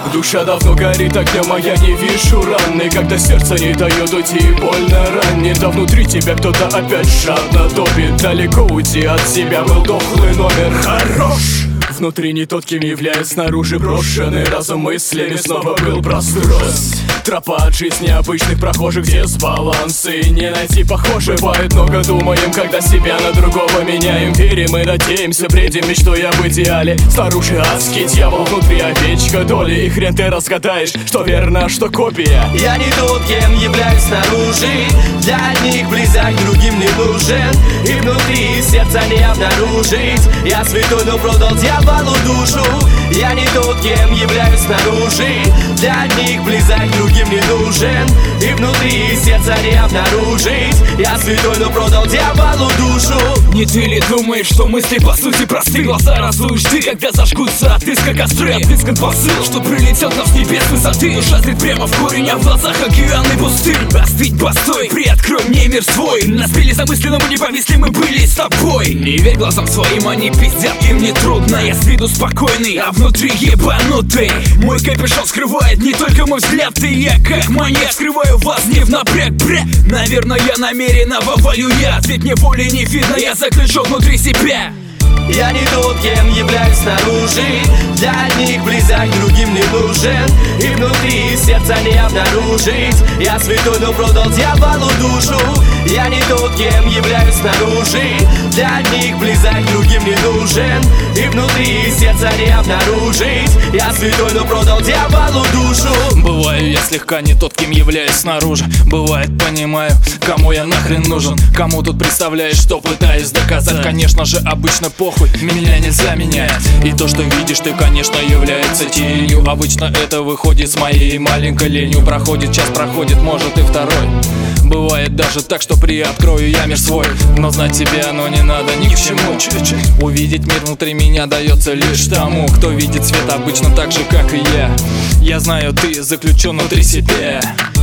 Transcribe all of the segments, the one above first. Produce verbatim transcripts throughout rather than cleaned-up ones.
Душа давно горит огнем, а я не вижу раны. Когда сердце не дает уйти, больно ранит. А внутри тебя кто-то опять жадно топит. Далеко уйти от себя был дохлый номер. Хорош! Внутри не тот, кем являюсь, снаружи брошенный разум мыслями снова был простроен. Тропа от жизни обычных прохожих, где с балансы не найти похоже. Бывает много думаем, когда себя на другого меняем. Верим и надеемся, бредим мечтой об идеале. Снаружи адский дьявол, внутри овечка доли. И хрен ты разгадаешь, что верно, а что копия. Я не тот, кем являюсь снаружи. Для одних близок, другим не нужен. И внутри сердца не обнаружить. Я святой, но продал дьяволу душу. Я не тот, кем являюсь снаружи. Для одних близок, другим не нужен. И внутри сердца не обнаружить. Я святой, но продал дьяволу душу. Не ты ли думаешь, что мысли по сути просты? Глаза разуешь ты, когда зажгутся отыска костры. Отыскан посыл, что прилетел нам с небес высоты. Душа зрит прямо в корень, а в глазах океаны пустынь. Остыть, постой, приоткрой мне мир свой. Нас пили замысленно, мы не повисли, мы были с тобой. Не верь глазам своим, они пиздят, им не трудно. Я с виду спокойный, а внутри ебанутый. Мой капюшон скрывает не только мой взгляд. И я как маньяк скрываю вас не в напряг, бре. Наверное, я намеренно вовалю яд. Ведь мне боли не видно, я заключен внутри себя. Я не тот, кем являюсь снаружи. Для одних близок, другим не нужен. И внутри сердца не обнаружить. Я святой, но продал дьяволу душу. Я не тот, кем являюсь снаружи. Для одних близок, другим не нужен. И внутри сердца не обнаружить. Я святой, но продал дьяволу душу. Бываю я слегка не тот, кем являюсь снаружи. Бывает, понимаю, кому я нахрен нужен. Кому тут представляешь, что пытаюсь доказать. Конечно же, обычно похуй, меня нельзя менять. И то, что видишь ты, конечно, является тенью. Обычно это выходит с моей маленькой ленью. Проходит час, проходит, может и второй. Бывает даже так, что приоткрою я мир свой. Но знать себя, но не надо ни к чему. Увидеть мир внутри меня дается лишь тому, кто видит свет обычно так же, как и я. Я знаю, ты заключен внутри себя.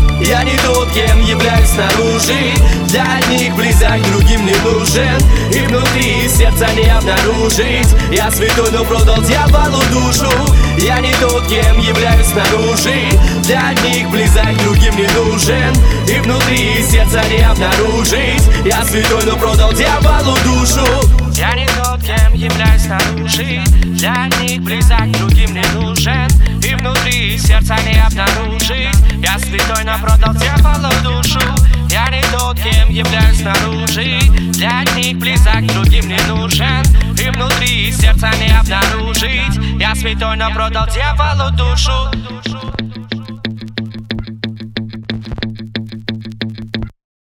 Я не тот, кем являюсь снаружи. Для одних близок, другим не нужен. И внутри сердца не обнаружить. Я святой, но продал дьяволу душу. Я не тот, кем являюсь снаружи. Для одних близок, другим не нужен. И внутри сердца не обнаружить. Я святой, но продал дьяволу душу. Я не тот, кем являюсь снаружи. Для одних близок, другим не нужен. И внутри сердца не обнаружить. Я святой, но продал дьяволу душу. Я не тот, кем являюсь снаружи. Для одних близок, другим не нужен. И внутри сердца не обнаружить. Я святой, но продал дьяволу душу.